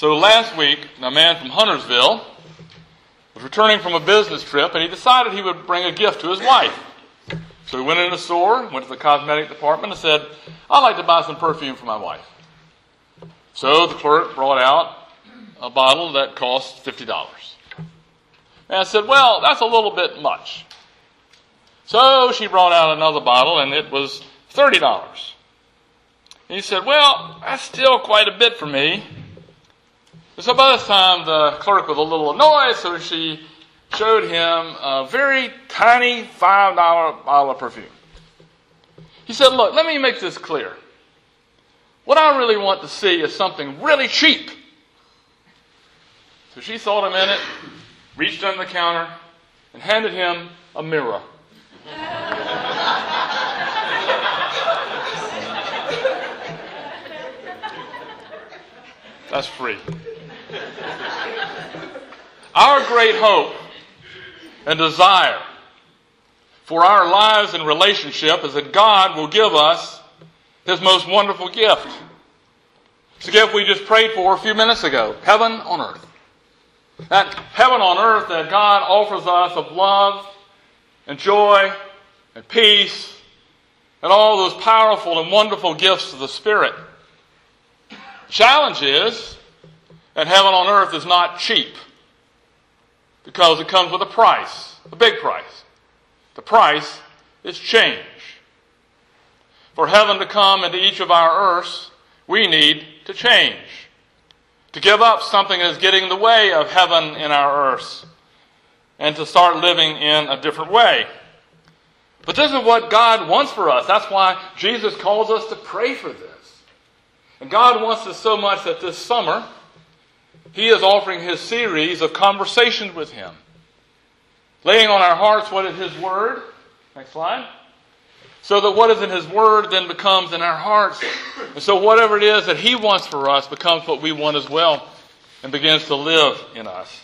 So last week, a man from Huntersville was returning from a business trip, and he decided he would bring a gift to his wife. So he went in the store, went to the cosmetic department, and said, "I'd like to buy some perfume for my wife." So the clerk brought out a bottle that cost $50. And I said, "Well, that's a little bit much." So she brought out another bottle, and it was $30. And he said, "Well, that's still quite a bit for me." So by this time, the clerk was a little annoyed, so she showed him a very tiny $5 bottle of perfume. He said, "Look, let me make this clear. What I really want to see is something really cheap." So she thought a minute, reached under the counter, and handed him a mirror. That's free. Our great hope and desire for our lives and relationship is that God will give us His most wonderful gift. It's a gift we just prayed for a few minutes ago. Heaven on earth. That heaven on earth that God offers us of love and joy and peace and all those powerful and wonderful gifts of the Spirit. The challenge is that heaven on earth is not cheap because it comes with a price, a big price. The price is change. For heaven to come into each of our earths, we need to change. To give up something that is getting in the way of heaven in our earths. And to start living in a different way. But this is what God wants for us. That's why Jesus calls us to pray for this. And God wants us so much that this summer, He is offering His series of conversations with Him. Laying on our hearts what is His Word. Next slide. So that what is in His Word then becomes in our hearts. And so whatever it is that He wants for us becomes what we want as well and begins to live in us.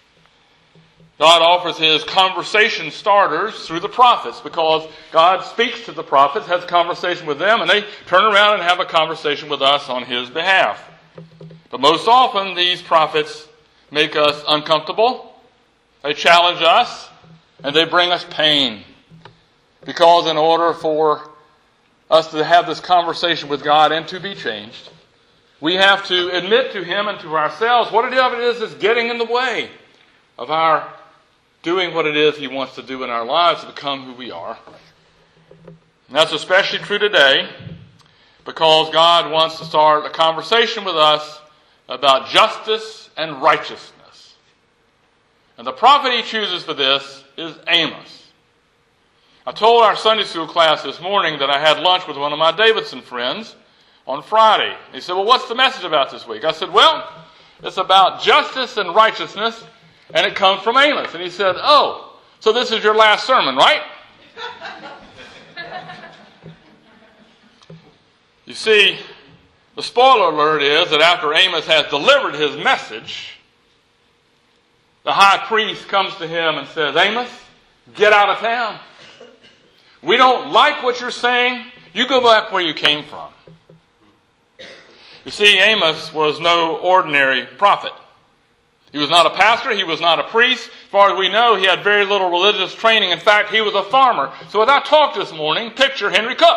God offers His conversation starters through the prophets because God speaks to the prophets, has a conversation with them, and they turn around and have a conversation with us on His behalf. But most often these prophets make us uncomfortable, they challenge us, and they bring us pain. Because in order for us to have this conversation with God and to be changed, we have to admit to Him and to ourselves what it is that's getting in the way of our doing what it is He wants to do in our lives to become who we are. And that's especially true today because God wants to start a conversation with us about justice and righteousness. And the prophet He chooses for this is Amos. I told our Sunday school class this morning that I had lunch with one of my Davidson friends on Friday. He said, "Well, what's the message about this week?" I said, "Well, it's about justice and righteousness, and it comes from Amos." And he said, "Oh, so this is your last sermon, right?" You see, the spoiler alert is that after Amos has delivered his message, the high priest comes to him and says, "Amos, get out of town. We don't like what you're saying. You go back where you came from." You see, Amos was no ordinary prophet. He was not a pastor. He was not a priest. As far as we know, he had very little religious training. In fact, he was a farmer. So as I talked this morning, picture Henry Cook.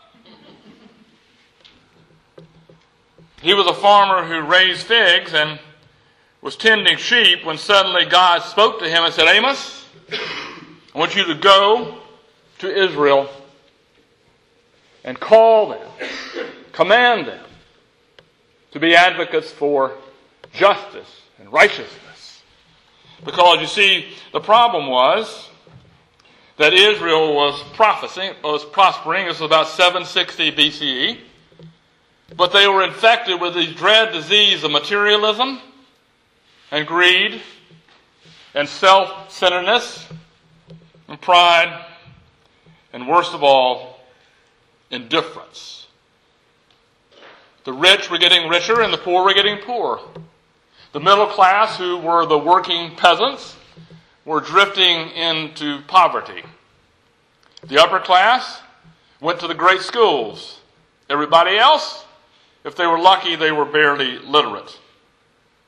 He was a farmer who raised figs and was tending sheep when suddenly God spoke to him and said, "Amos, I want you to go to Israel and call them, command them to be advocates for justice and righteousness." Because you see, the problem was that Israel was prospering. This was about 760 BCE. But they were infected with this dread disease of materialism and greed and self-centeredness and pride. And worst of all, indifference. The rich were getting richer and the poor were getting poorer. The middle class, who were the working peasants, were drifting into poverty. The upper class went to the great schools. Everybody else, if they were lucky, they were barely literate.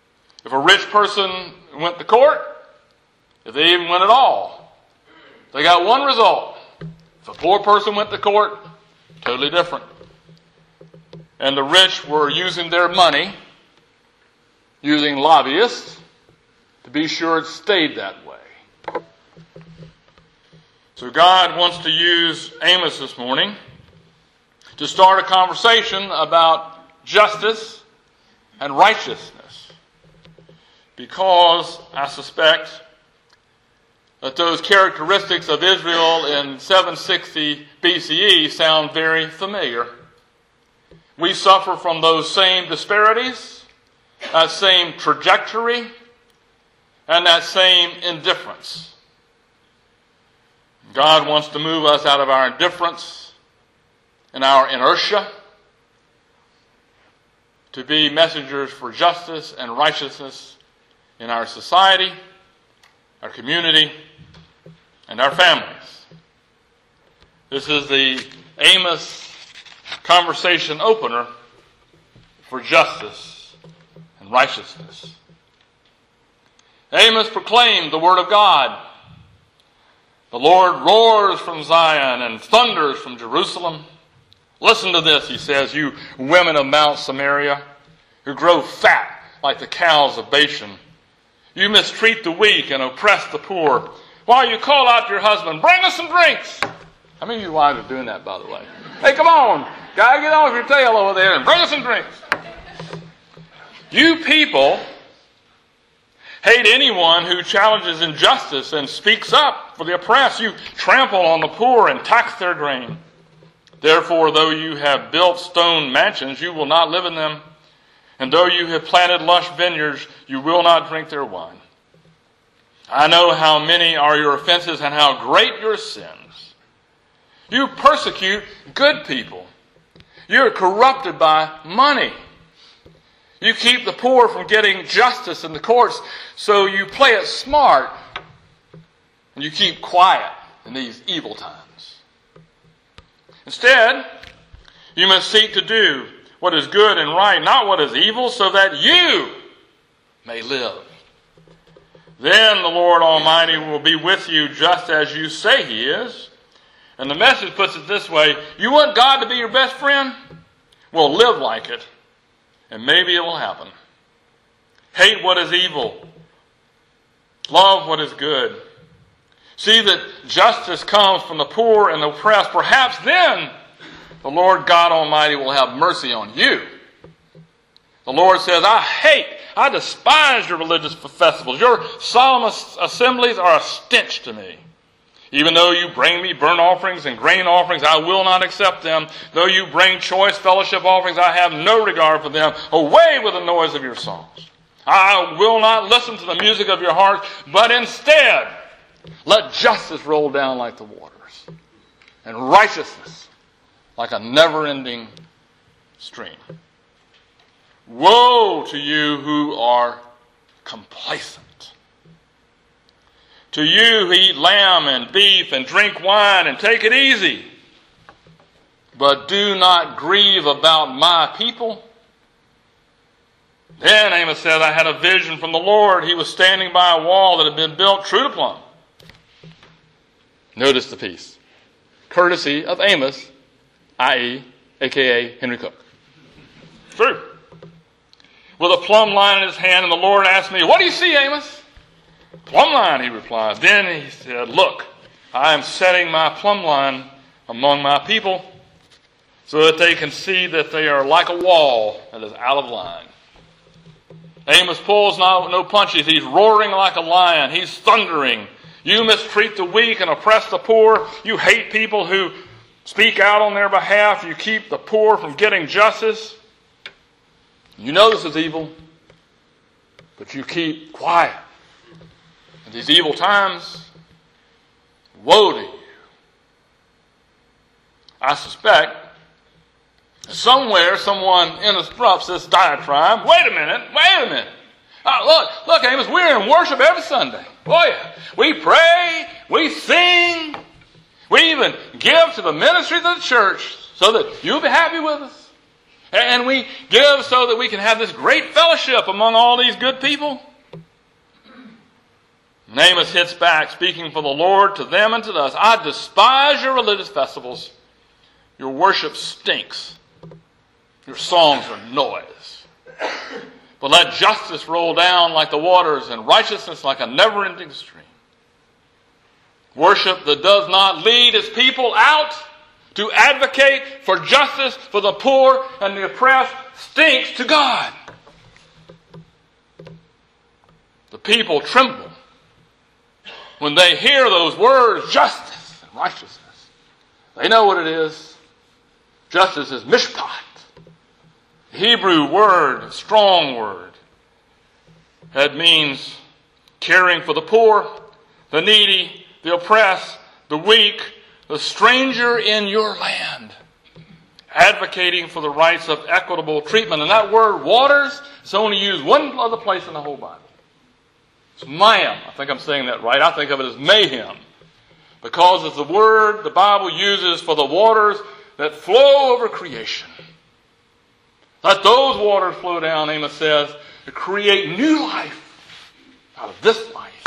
If a rich person went to court, if they even went at all, they got one result. If a poor person went to court, totally different. And the rich were using their money, using lobbyists, to be sure it stayed that way. So God wants to use Amos this morning to start a conversation about justice and righteousness, because I suspect that those characteristics of Israel in 760 BCE sound very familiar. We suffer from those same disparities, that same trajectory, and that same indifference. God wants to move us out of our indifference and our inertia to be messengers for justice and righteousness in our society, our community, and our families. This is the Amos conversation opener for justice and righteousness. Amos proclaimed the word of God. The Lord roars from Zion and thunders from Jerusalem. Listen to this, he says, you women of Mount Samaria, who grow fat like the cows of Bashan. You mistreat the weak and oppress the poor, while you call out to your husband, bring us some drinks. How many of you wives are doing that, by the way? Hey, come on, guy, get off your tail over there and bring us some drinks. You people hate anyone who challenges injustice and speaks up for the oppressed. You trample on the poor and tax their grain. Therefore, though you have built stone mansions, you will not live in them. And though you have planted lush vineyards, you will not drink their wine. I know how many are your offenses and how great your sins. You persecute good people. You're corrupted by money. You keep the poor from getting justice in the courts, so you play it smart and you keep quiet in these evil times. Instead, you must seek to do what is good and right, not what is evil, so that you may live. Then the Lord Almighty will be with you just as you say He is. And the Message puts it this way: you want God to be your best friend? Well, live like it, and maybe it will happen. Hate what is evil. Love what is good. See that justice comes from the poor and the oppressed. Perhaps then the Lord God Almighty will have mercy on you. The Lord says, I despise your religious festivals. Your solemn assemblies are a stench to me. Even though you bring me burnt offerings and grain offerings, I will not accept them. Though you bring choice fellowship offerings, I have no regard for them. Away with the noise of your songs. I will not listen to the music of your hearts, but instead let justice roll down like the waters, and righteousness like a never-ending stream. Woe to you who are complacent. To you who eat lamb and beef and drink wine and take it easy, but do not grieve about my people. Then Amos said, I had a vision from the Lord. He was standing by a wall that had been built true to plumb. Notice the piece. Courtesy of Amos, i.e., a.k.a. Henry Cook. True. With a plumb line in his hand, and the Lord asked me, what do you see, Amos? Plumb line, he replied. Then he said, look, I am setting my plumb line among my people so that they can see that they are like a wall that is out of line. Amos pulls no punches. He's roaring like a lion. He's thundering. You mistreat the weak and oppress the poor. You hate people who speak out on their behalf. You keep the poor from getting justice. You know this is evil, but you keep quiet. In these evil times, woe to you. I suspect that somewhere someone interrupts this diatribe. Wait a minute. Look, Amos, we're in worship every Sunday. Oh yeah. We pray, we sing, we even give to the ministries of the church so that you'll be happy with us. And we give so that we can have this great fellowship among all these good people. And Amos hits back, speaking for the Lord to them and to us. I despise your religious festivals. Your worship stinks. Your songs are noise. But let justice roll down like the waters and righteousness like a never-ending stream. Worship that does not lead its people out to advocate for justice for the poor and the oppressed stinks to God. The people tremble when they hear those words, justice and righteousness. They know what it is. Justice is mishpat. Hebrew word, strong word. That means caring for the poor, the needy, the oppressed, the weak, the stranger in your land. Advocating for the rights of equitable treatment. And that word, waters, is only used one other place in the whole Bible. It's mayhem. I think I'm saying that right. I think of it as mayhem. Because it's the word the Bible uses for the waters that flow over creation. Let those waters flow down, Amos says, to create new life out of this life.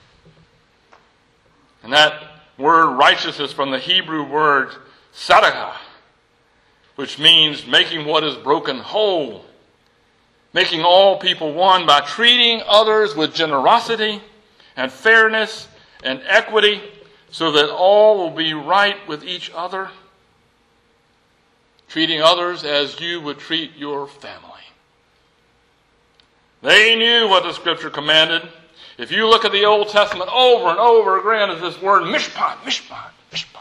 And that word righteousness from the Hebrew word tzedakah, which means making what is broken whole. Making all people one by treating others with generosity and fairness and equity so that all will be right with each other. Treating others as you would treat your family. They knew what the Scripture commanded. If you look at the Old Testament over and over again, is this word mishpat, mishpat, mishpat.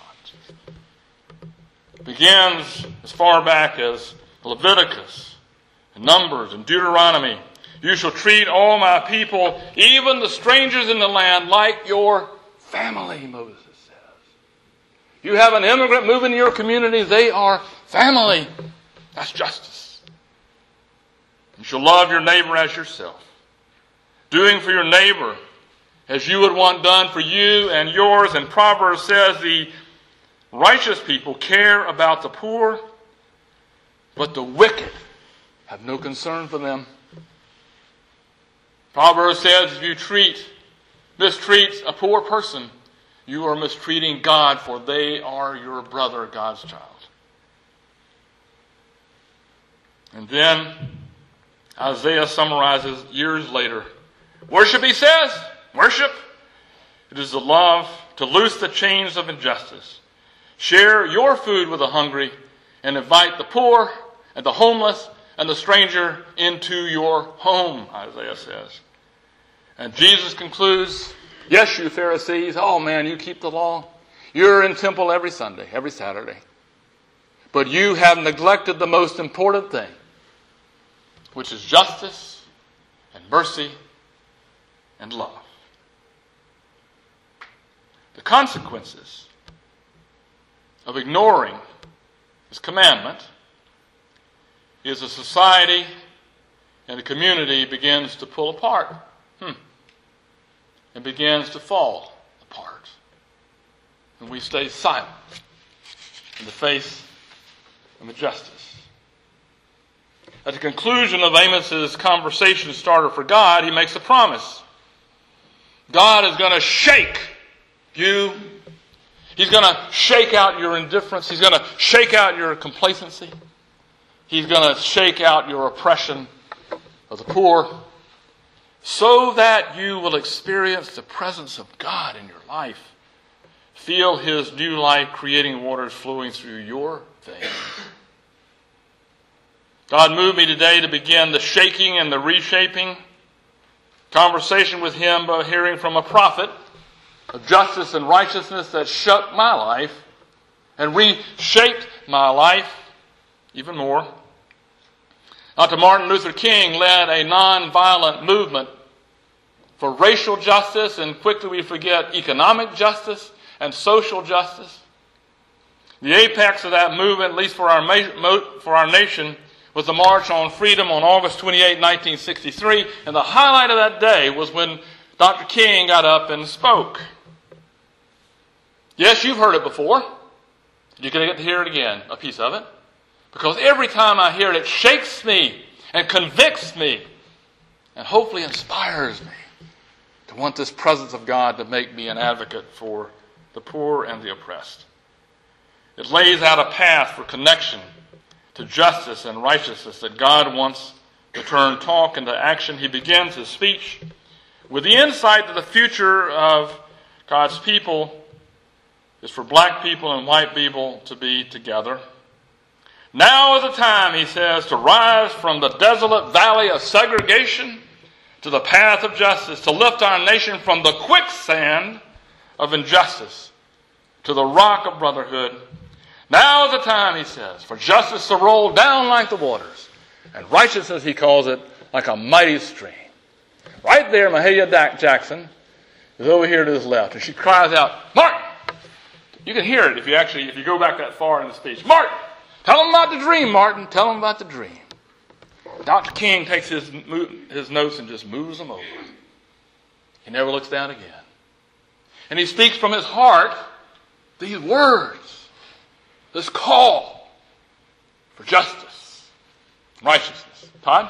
It begins as far back as Leviticus, and Numbers, and Deuteronomy. You shall treat all my people, even the strangers in the land, like your family, Moses says. You have an immigrant moving to your community, they are family. That's justice. You shall love your neighbor as yourself. Doing for your neighbor as you would want done for you and yours. And Proverbs says the righteous people care about the poor, but the wicked have no concern for them. Proverbs says if you mistreat a poor person, you are mistreating God, for they are your brother, God's child. And then Isaiah summarizes years later. Worship, he says. Worship. It is the love to loose the chains of injustice. Share your food with the hungry and invite the poor and the homeless and the stranger into your home, Isaiah says. And Jesus concludes, yes, you Pharisees, oh man, you keep the law. You're in temple every Sunday, every Saturday. But you have neglected the most important thing, which is justice and mercy and love. The consequences of ignoring this commandment is a society and a community begins to pull apart and begins to fall apart. And we stay silent in the face of injustice. At the conclusion of Amos's conversation starter for God, he makes a promise. God is going to shake you. He's going to shake out your indifference. He's going to shake out your complacency. He's going to shake out your oppression of the poor, so that you will experience the presence of God in your life. Feel His new life creating waters flowing through your veins. God moved me today to begin the shaking and the reshaping conversation with Him by hearing from a prophet of justice and righteousness that shook my life and reshaped my life even more. Dr. Martin Luther King led a nonviolent movement for racial justice, and quickly we forget economic justice and social justice. The apex of that movement, at least for our nation, was the March on Freedom on August 28, 1963. And the highlight of that day was when Dr. King got up and spoke. Yes, you've heard it before. You're going to get to hear it again, a piece of it. Because every time I hear it, it shakes me and convicts me and hopefully inspires me to want this presence of God to make me an advocate for the poor and the oppressed. It lays out a path for connection to justice and righteousness that God wants to turn talk into action. He begins his speech with the insight that the future of God's people is for black people and white people to be together. Now is the time, he says, to rise from the desolate valley of segregation to the path of justice, to lift our nation from the quicksand of injustice to the rock of brotherhood. Now is the time, he says, for justice to roll down like the waters, and righteousness, he calls it, like a mighty stream. Right there, Mahalia Jackson is over here to his left, and she cries out, "Martin!" You can hear it if you go back that far in the speech. "Martin! Tell them about the dream, Martin. Tell them about the dream." Dr. King takes his notes and just moves them over. He never looks down again. And he speaks from his heart these words, this call for justice, righteousness. Todd?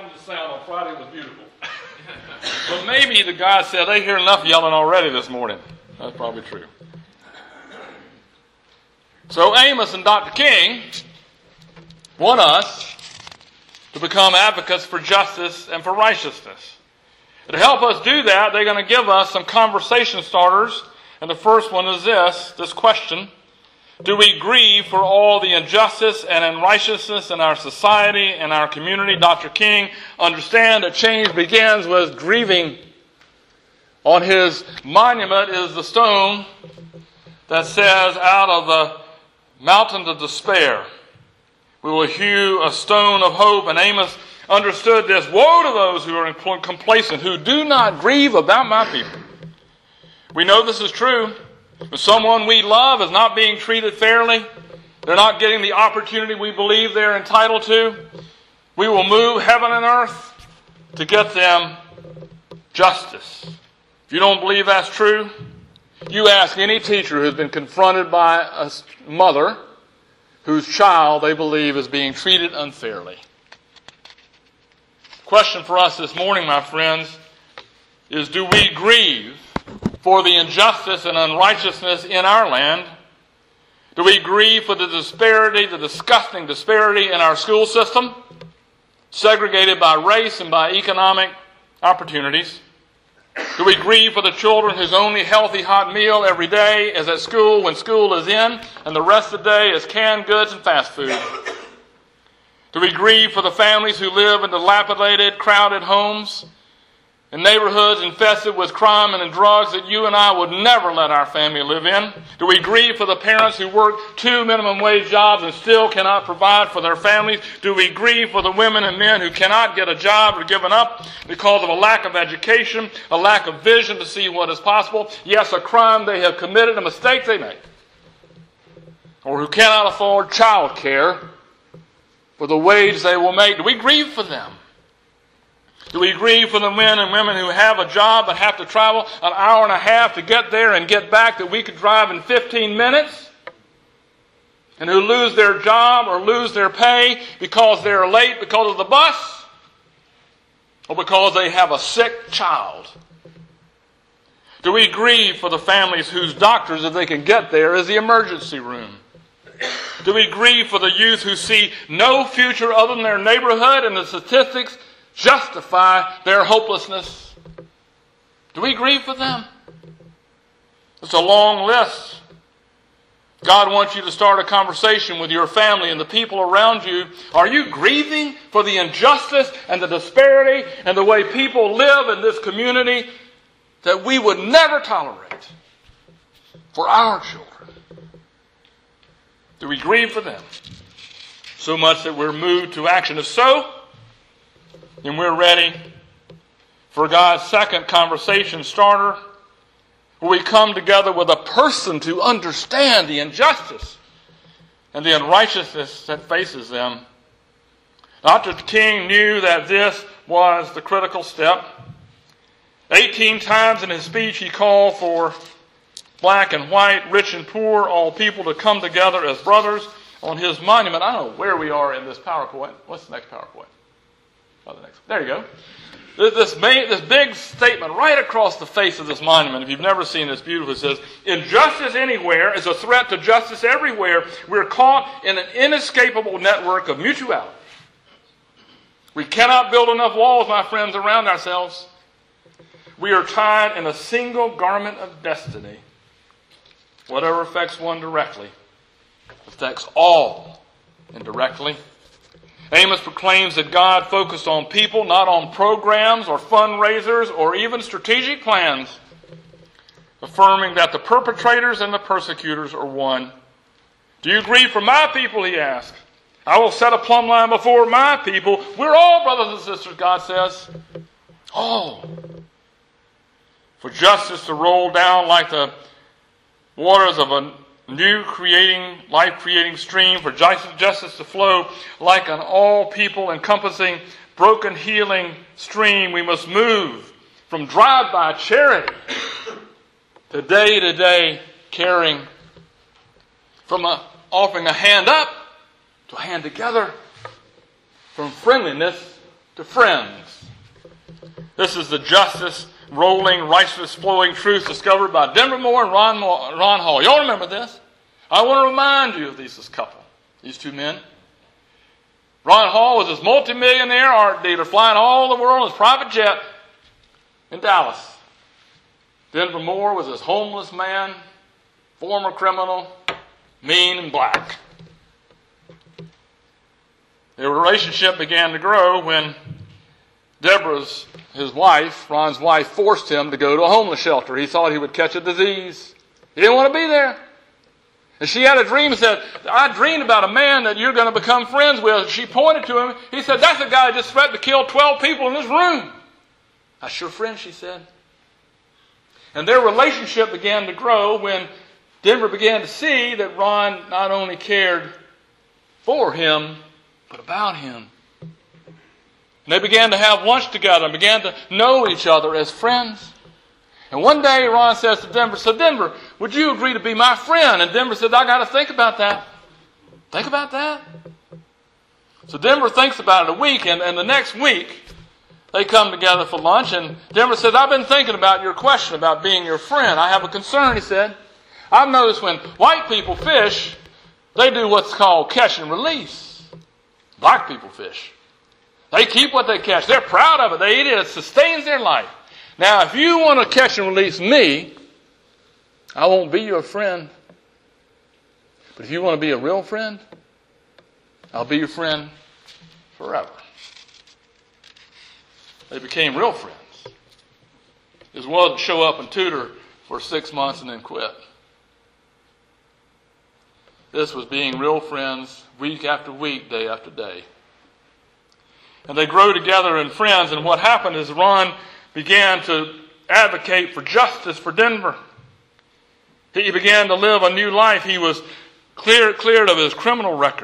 happened to sound on Friday was beautiful. But maybe the guy said, they hear enough yelling already this morning. That's probably true. So Amos and Dr. King want us to become advocates for justice and for righteousness. To help us do that, they're going to give us some conversation starters. And the first one is this question. Do we grieve for all the injustice and unrighteousness in our society and our community? Dr. King, understand that change begins with grieving. On his monument is the stone that says, out of the mountain of despair, we will hew a stone of hope. And Amos understood this. Woe to those who are complacent, who do not grieve about my people. We know this is true. If someone we love is not being treated fairly, they're not getting the opportunity we believe they're entitled to, we will move heaven and earth to get them justice. If you don't believe that's true, you ask any teacher who's been confronted by a mother whose child they believe is being treated unfairly. The question for us this morning, my friends, is do we grieve for the injustice and unrighteousness in our land? Do we grieve for the disparity, the disgusting disparity in our school system, segregated by race and by economic opportunities? Do we grieve for the children whose only healthy hot meal every day is at school when school is in, and the rest of the day is canned goods and fast food? Do we grieve for the families who live in dilapidated, crowded homes, in neighborhoods infested with crime and drugs that you and I would never let our family live in? Do we grieve for the parents who work 2 minimum wage jobs and still cannot provide for their families? Do we grieve for the women and men who cannot get a job or given up because of a lack of education, a lack of vision to see what is possible? Yes, a crime they have committed, a mistake they made. Or who cannot afford child care for the wage they will make. Do we grieve for them? Do we grieve for the men and women who have a job but have to travel an hour and a half to get there and get back that we could drive in 15 minutes? And who lose their job or lose their pay because they're late because of the bus? Or because they have a sick child? Do we grieve for the families whose doctors, if they can get there, is the emergency room? Do we grieve for the youth who see no future other than their neighborhood and the statistics justify their hopelessness? Do we grieve for them? It's a long list. God wants you to start a conversation with your family and the people around you. Are you grieving for the injustice and the disparity and the way people live in this community that we would never tolerate for our children? Do we grieve for them so much that we're moved to action? If so, and we're ready for God's second conversation starter, where we come together with a person to understand the injustice and the unrighteousness that faces them. Dr. King knew that this was the critical step. 18 times in his speech he called for black and white, rich and poor, all people to come together as brothers on his monument. I don't know where we are in this PowerPoint. What's the next PowerPoint? Oh, the next. There you go. This big statement right across the face of this monument, if you've never seen this, beautiful. It says, injustice anywhere is a threat to justice everywhere. We're caught in an inescapable network of mutuality. We cannot build enough walls, my friends, around ourselves. We are tied in a single garment of destiny. Whatever affects one directly affects all indirectly. Amos proclaims that God focused on people, not on programs or fundraisers or even strategic plans, affirming that the perpetrators and the persecutors are one. Do you grieve for my people, he asked. I will set a plumb line before my people. We're all brothers and sisters, God says. All. For justice to roll down like the waters of a new life-creating stream, for justice to flow like an all-people encompassing, broken, healing stream, we must move from drive-by charity to day-to-day caring, from offering a hand up to a hand together, from friendliness to to friends. This is the justice, rolling, righteousness, flowing truth discovered by Denver Moore and Ron Hall. Y'all remember this? I want to remind you of this couple, these two men. Ron Hall was his multimillionaire art dealer, flying all the world in his private jet in Dallas. Denver Moore was his homeless man, former criminal, mean and black. Their relationship began to grow when Deborah's, his wife, Ron's wife, forced him to go to a homeless shelter. He thought he would catch a disease. He didn't want to be there. And she had a dream and said, I dreamed about a man that you're going to become friends with. She pointed to him. He said, that's the guy that just threatened to kill 12 people in this room. That's your friend, she said. And their relationship began to grow when Denver began to see that Ron not only cared for him, but about him. And they began to have lunch together and began to know each other as friends. And one day Ron says to Denver, so Denver, would you agree to be my friend? And Denver said, I got to think about that. Think about that? So Denver thinks about it a week, and the next week they come together for lunch, and Denver says, I've been thinking about your question about being your friend. I have a concern, he said. I've noticed when white people fish, they do what's called catch and release. Black people fish. They keep what they catch. They're proud of it. They eat it. It sustains their life. Now, if you want to catch and release me, I won't be your friend. But if you want to be a real friend, I'll be your friend forever. They became real friends. His well to show up and tutor for 6 months and then quit. This was being real friends week after week, day after day. And they grow together in friends, and what happened is Ron began to advocate for justice for Denver. He began to live a new life. He was cleared of his criminal record.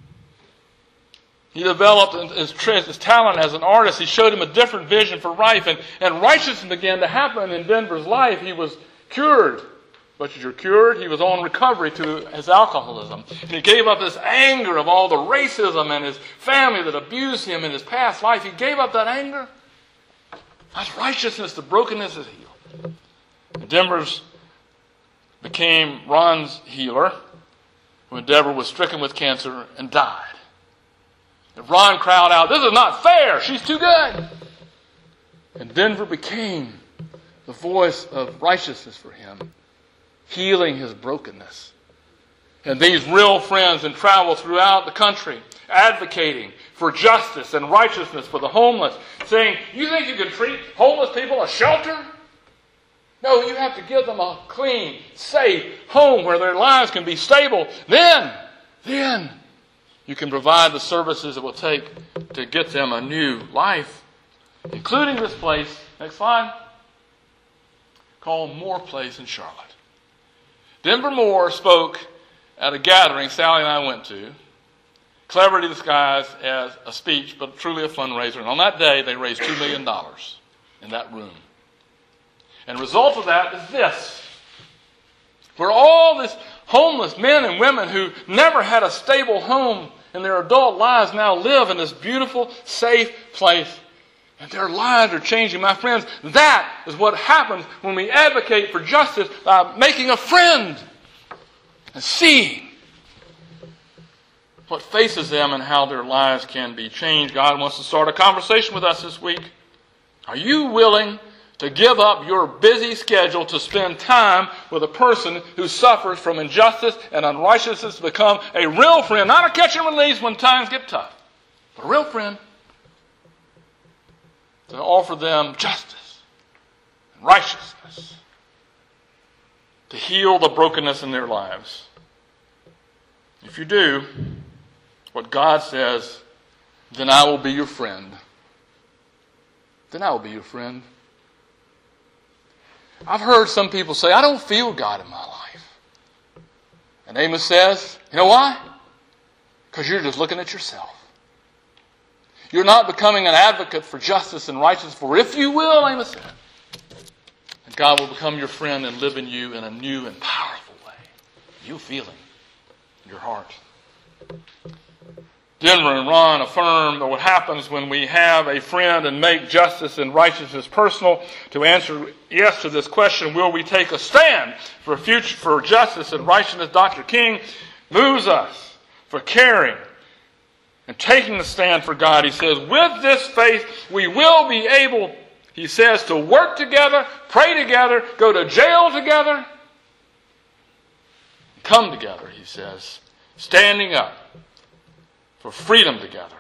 He developed his talent as an artist. He showed him a different vision for life, and righteousness began to happen in Denver's life. He was cured. But as you're cured, he was on recovery to his alcoholism. And he gave up this anger of all the racism and his family that abused him in his past life. He gave up that anger. That's righteousness. The brokenness is healed. And Denver's became Ron's healer when Deborah was stricken with cancer and died. And Ron cried out, this is not fair. She's too good. And Denver became the voice of righteousness for him, healing his brokenness. And these real friends then travel throughout the country, advocating for justice and righteousness for the homeless, saying, you think you can treat homeless people a shelter? No, you have to give them a clean, safe home where their lives can be stable. Then you can provide the services it will take to get them a new life, including this place, next slide, called Moore Place in Charlotte. Denver Moore spoke at a gathering Sally and I went to, cleverly disguised as a speech, but truly a fundraiser. And on that day, they raised $2 million in that room. And the result of that is this. For all these homeless men and women who never had a stable home in their adult lives now live in this beautiful, safe place. And their lives are changing. My friends, that is what happens when we advocate for justice by making a friend and seeing what faces them and how their lives can be changed. God wants to start a conversation with us this week. Are you willing to give up your busy schedule to spend time with a person who suffers from injustice and unrighteousness to become a real friend, not a catch and release when times get tough, but a real friend, to offer them justice and righteousness, to heal the brokenness in their lives? If you do what God says, then I will be your friend. Then I will be your friend. I've heard some people say, I don't feel God in my life. And Amos says, you know why? Because you're just looking at yourself. You're not becoming an advocate for justice and righteousness. For if you will, Amos said, and God will become your friend and live in you in a new and powerful way. You feel Him in your heart. Denver and Ron affirm that what happens when we have a friend and make justice and righteousness personal. To answer yes to this question, will we take a stand for justice and righteousness? Dr. King moves us for caring and taking a stand for God. He says, with this faith, we will be able, he says, to work together, pray together, go to jail together, come together, he says, standing up for freedom together.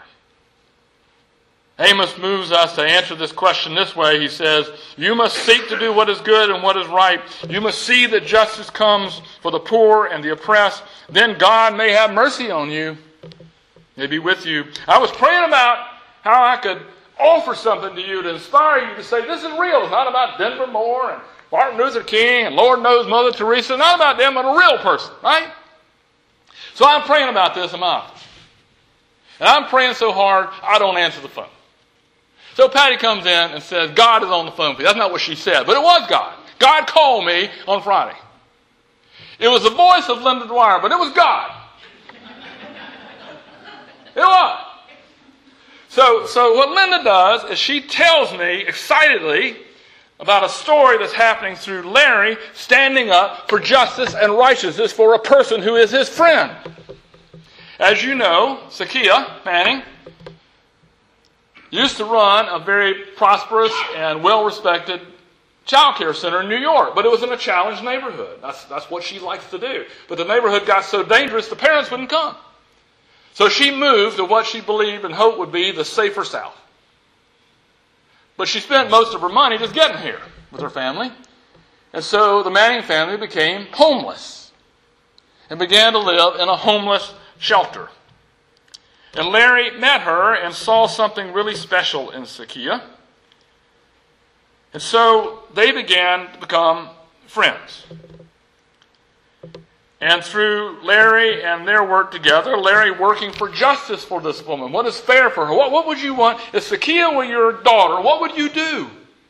Amos moves us to answer this question this way. He says, you must seek to do what is good and what is right. You must see that justice comes for the poor and the oppressed. Then God may have mercy on you, may be with you. I was praying about how I could offer something to you to inspire you to say, this is real. It's not about Denver Moore and Martin Luther King and Lord knows Mother Teresa. Not about them, but a real person, right? So I'm praying about this in my office. And I'm praying so hard, I don't answer the phone. So Patty comes in and says, God is on the phone for you. That's not what she said, but it was God. God called me on Friday. It was the voice of Linda Dwyer, but it was God. It was. So what Linda does is she tells me excitedly about a story that's happening through Larry standing up for justice and righteousness for a person who is his friend. As you know, Sakia Manning used to run a very prosperous and well-respected child care center in New York, but it was in a challenged neighborhood. That's what she likes to do. But the neighborhood got so dangerous, the parents wouldn't come. So she moved to what she believed and hoped would be the safer South. But she spent most of her money just getting here with her family. And so the Manning family became homeless and began to live in a homeless shelter. And Larry met her and saw something really special in Sakia. And so they began to become friends. And through Larry and their work together, Larry working for justice for this woman. What is fair for her? What would you want? If Sakia were your daughter, what would you do?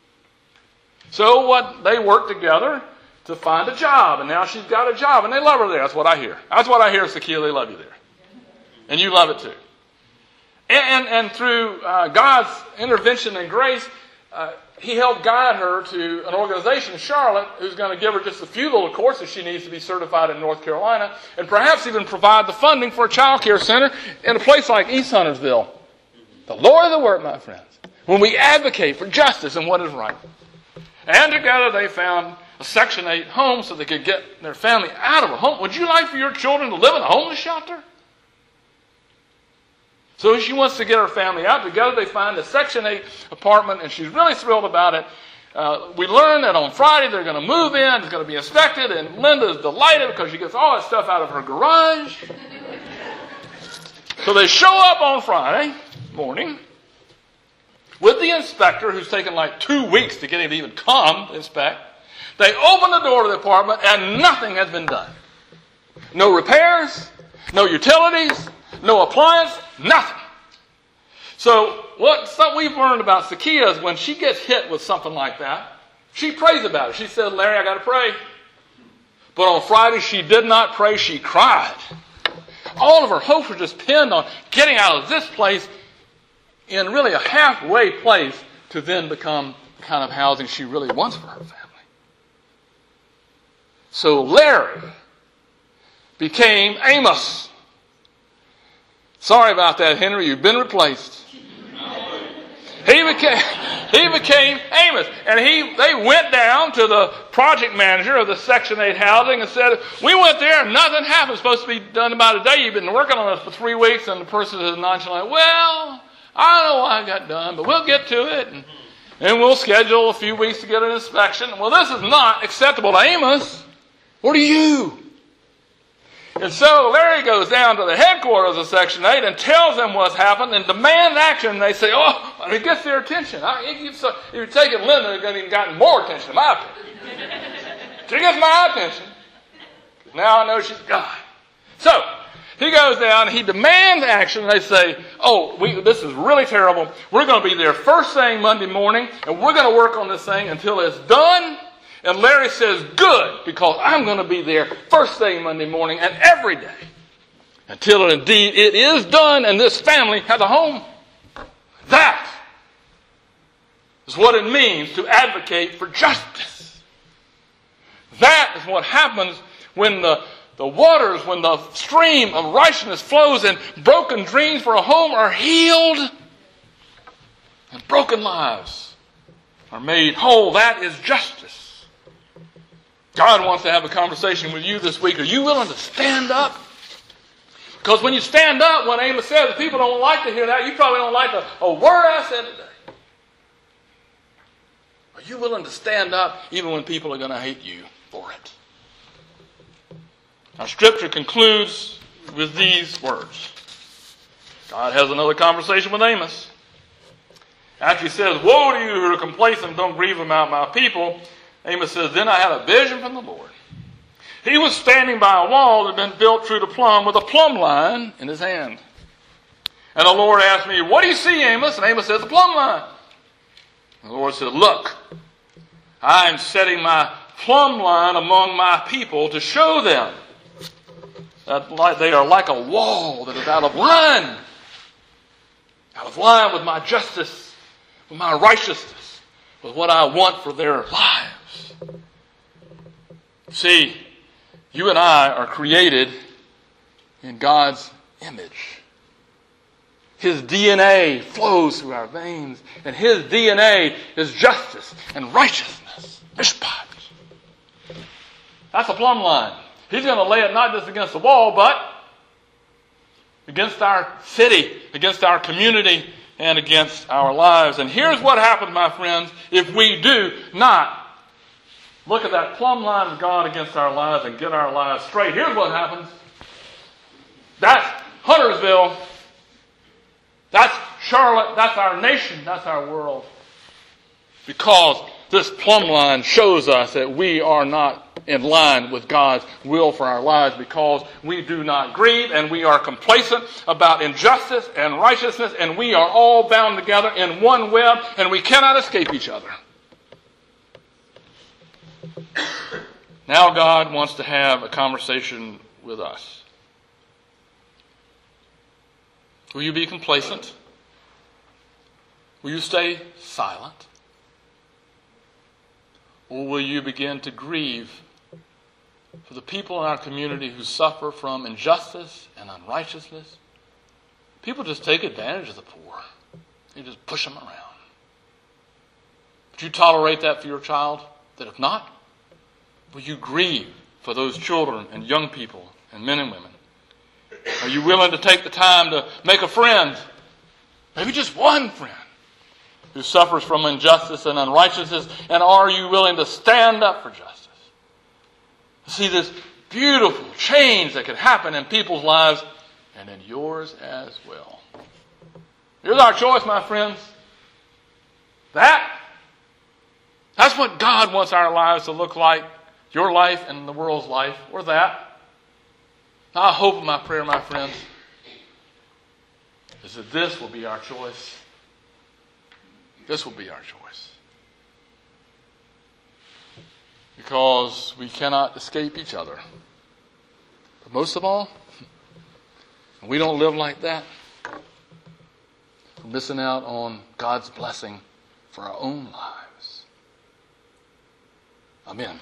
So they worked together to find a job. And now she's got a job. And they love her there. That's what I hear. That's what I hear, Sakia. They love you there. And you love it too. And through God's intervention and grace, He helped guide her to an organization in Charlotte who's going to give her just a few little courses she needs to be certified in North Carolina, and perhaps even provide the funding for a child care center in a place like East Huntersville. The Lord of the work, my friends, when we advocate for justice and what is right. And together they found a Section 8 home so they could get their family out of a home. Would you like for your children to live in a homeless shelter? So she wants to get her family out. Together they find a Section 8 apartment, and she's really thrilled about it. We learn that on Friday they're going to move in. It's going to be inspected, and Linda's delighted because she gets all that stuff out of her garage. So they show up on Friday morning with the inspector, who's taken like 2 weeks to get him to even come inspect. They open the door to the apartment, and nothing has been done. No repairs, no utilities, no appliance, nothing. So what we've learned about Sakia is when she gets hit with something like that, she prays about it. She said, Larry, I got to pray. But on Friday, she did not pray. She cried. All of her hopes were just pinned on getting out of this place in really a halfway place to then become the kind of housing she really wants for her family. So Larry became Amos. Sorry about that, Henry. You've been replaced. He became Amos. And they went down to the project manager of the Section 8 housing and said, we went there and nothing happened. It's supposed to be done about a day. You've been working on this for 3 weeks. And the person is nonchalant. Well, I don't know why I got done, but we'll get to it. And we'll schedule a few weeks to get an inspection. Well, this is not acceptable to Amos. What are you? And so Larry goes down to the headquarters of Section 8 and tells them what's happened and demands action. And they say, oh, and it gets their attention. If you're taking Linda, it's going to have gotten more attention, in my opinion. She gets my attention. Now I know she's God. So he goes down, he demands action, and they say, this is really terrible. We're going to be there first thing Monday morning, and we're going to work on this thing until it's done. And Larry says, good, because I'm going to be there first thing Monday morning and every day. until indeed it is done and this family has a home. That is what it means to advocate for justice. That is what happens when the waters, when the stream of righteousness flows and broken dreams for a home are healed and broken lives are made whole. That is justice. God wants to have a conversation with you this week. Are you willing to stand up? Because when you stand up, when Amos says, if people don't like to hear that, you probably don't like a word I said today. Are you willing to stand up even when people are going to hate you for it? Our scripture concludes with these words. God has another conversation with Amos. After he says, woe to you who are complacent and don't grieve about my people, Amos says, then I had a vision from the Lord. He was standing by a wall that had been built true to plumb with a plumb line in his hand. And the Lord asked me, what do you see, Amos? And Amos said, the plumb line. And the Lord said, look, I am setting my plumb line among my people to show them that they are like a wall that is out of line with my justice, with my righteousness, with what I want for their lives. See, you and I are created in God's image. His DNA flows through our veins, and His DNA is justice and righteousness. Mishpat. That's a plumb line. He's going to lay it not just against the wall, but against our city, against our community, and against our lives. And here's what happens, my friends, if we do not look at that plumb line of God against our lives and get our lives straight. Here's what happens. That's Huntersville. That's Charlotte. That's our nation. That's our world. Because this plumb line shows us that we are not in line with God's will for our lives, because we do not grieve and we are complacent about injustice and righteousness, and we are all bound together in one web and we cannot escape each other. Now God wants to have a conversation with us. Will you be complacent? Will you stay silent? Or will you begin to grieve for the people in our community who suffer from injustice and unrighteousness? People just take advantage of the poor. They just push them around. Would you tolerate that for your child? That if not, will you grieve for those children and young people and men and women? Are you willing to take the time to make a friend, maybe just one friend, who suffers from injustice and unrighteousness? And are you willing to stand up for justice? See this beautiful change that can happen in people's lives and in yours as well. Here's our choice, my friends. That's what God wants our lives to look like. Your life and the world's life, or that. I hope and my prayer, my friends, is that this will be our choice. This will be our choice. Because we cannot escape each other. But most of all, when we don't live like that, we're missing out on God's blessing for our own lives. Amen.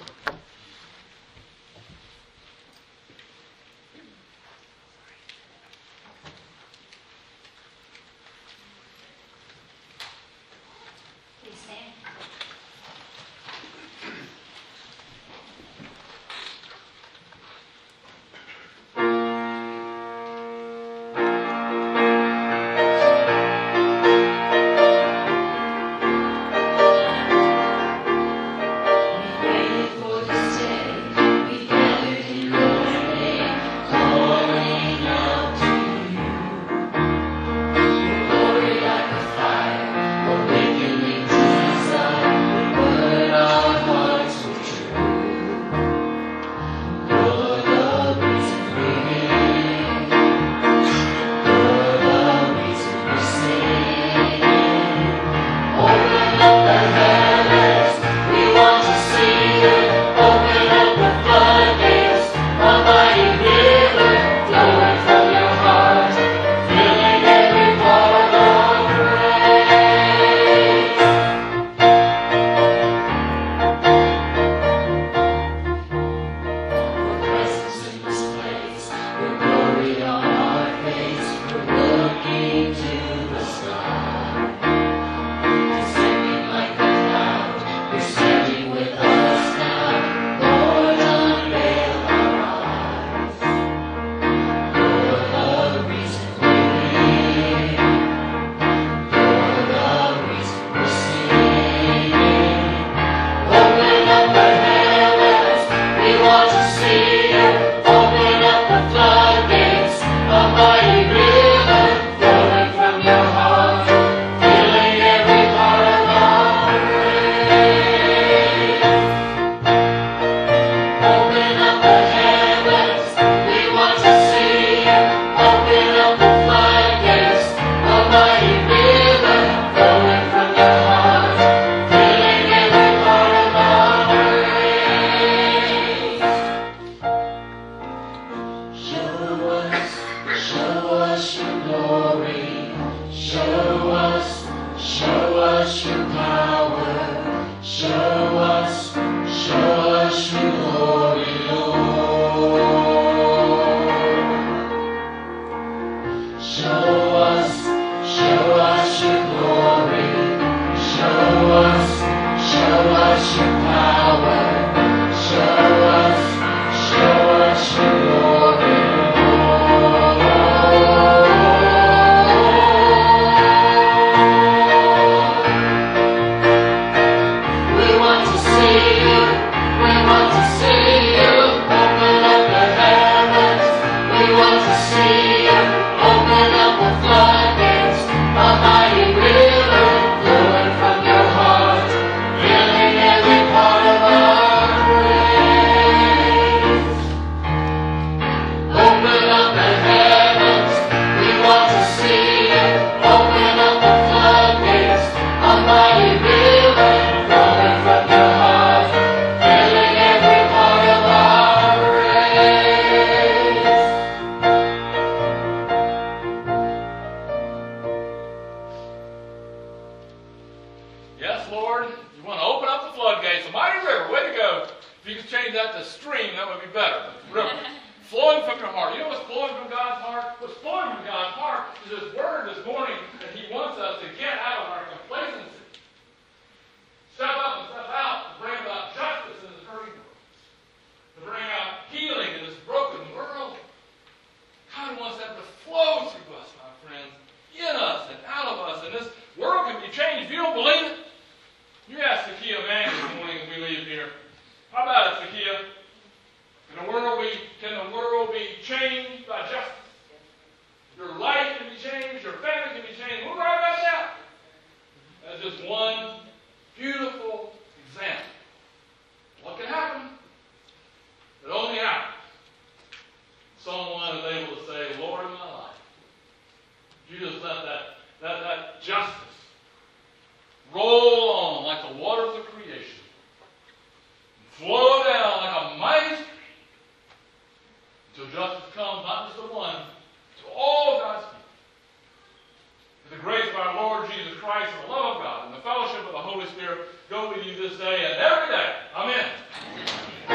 Christ and the love of God and the fellowship of the Holy Spirit go with you this day and